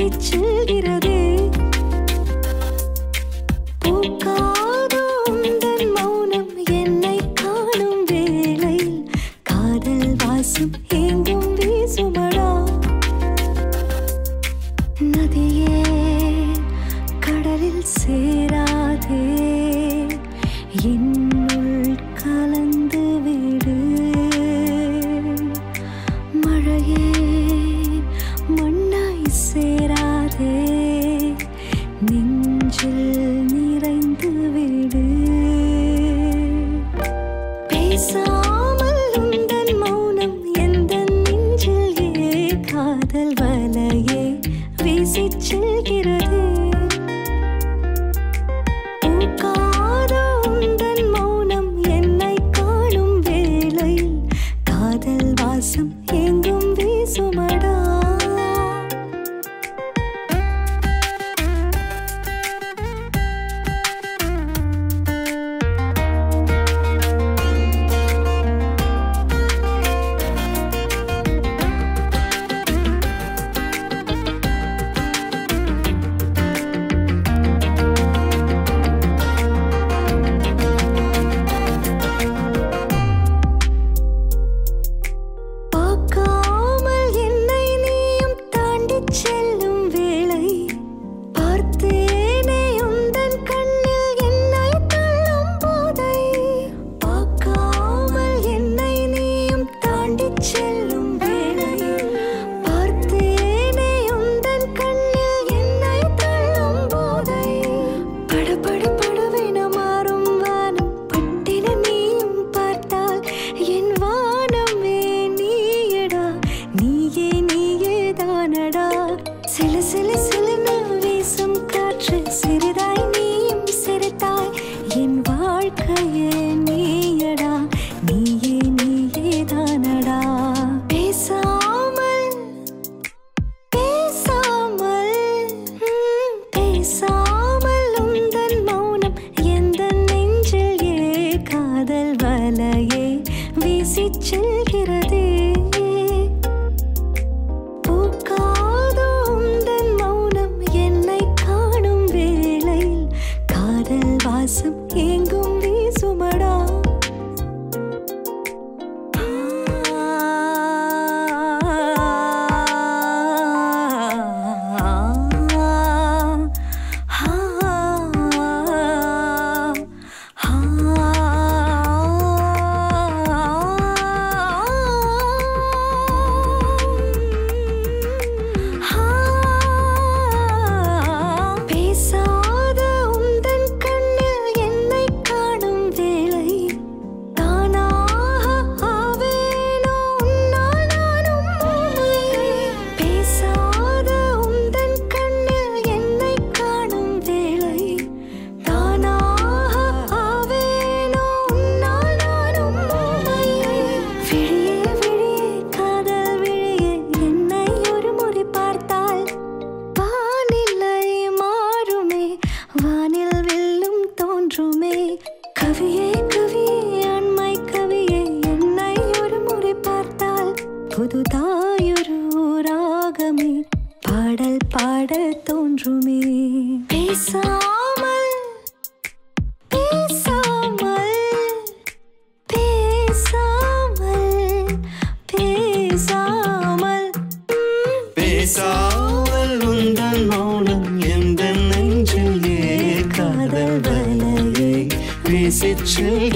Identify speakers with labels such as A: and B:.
A: வீசிச் செல்கிறதே. பூக்காத உந்தன் மௌனம் என்னை காணும் வேளையில் காதல் வாசம் எங்கும் வீசுமடா. நதியே கடலில் சேராதே, என்னுள் கலந்து விடு. மழையே மண்ணாய் சேராதே, நெஞ்சில் நிறைந்து விடு. பேசாமல் உந்தன் மௌனம் எந்தன் நெஞ்சில் காதல் வலையே வீசிச் செல்கிறதே. பூக்காத உந்தன் மௌனம் என்னை காணும் வேளையில் காதல் வாசம் எங்கும் வீசுமடா. பார்க்காமல் என்னை நீயும் தாண்டிச் செல்லும் வேளை பார்த்தேனே உந்தன் கண்ணில் என்னை தள்ளும் போதை. பார்க்காமல் என்னை நீயும் தாண்டிச் செல்லும் வேளை பார்த்தேனே உந்தன் கண்ணில் என்னை தள்ளும் போதை. படபட படவென மாறும் வானம் பட்டென நீயும் பார்த்தால் என் வானமே நீயடா, நீயே நீயே தானடா. சில சில சிலன வீசும் காற்று சிறிதாய் நீயும் சிரித்தாய் என் வாழ்க்கையே நீயடா, நீயே நீயே தானடா. பேசாமல் பேசாமல் பேசாமல் உந்தன் மௌனம் எந்தன் நெஞ்சில் காதல் வலையே வீசிச் செல்கிறதே. பூக்காத உந்தன் மௌனம் என்னை காணும் வேளையில் காதல் வாசம் எங்கும் வீசுமடா. பேசாத உந்தன் கண்ணில் என்னை காணும் வேளை தானாக ஆவேனோ உன்னால் நானும் உண்மை. பேசாத உந்தன் கண்ணில் என்னை காணும் வேளை தானாக ஆவேனோ உன்னால் நானும் உண்மை. விழியே விழியே காதல் விழியே என்னை ஒரு முறை பார்த்தால் வானிலை மாறுமே, வானில் வெல்லும் தோன்றுமே. கவியே கவியே அண்மை கவியே என்னை ஒரு முறை பார்த்தால் புதுதாயொரு ராகமே பாடல் பாடல் தோன்றுமே. பேசாமல் பேசாமல் பேசாமல் பேசாமல்
B: பேசாமல் உந்தன் மௌனம் எந்தன் நெஞ்சில் காதல் வலையை வீசிச் செல்கிறதே.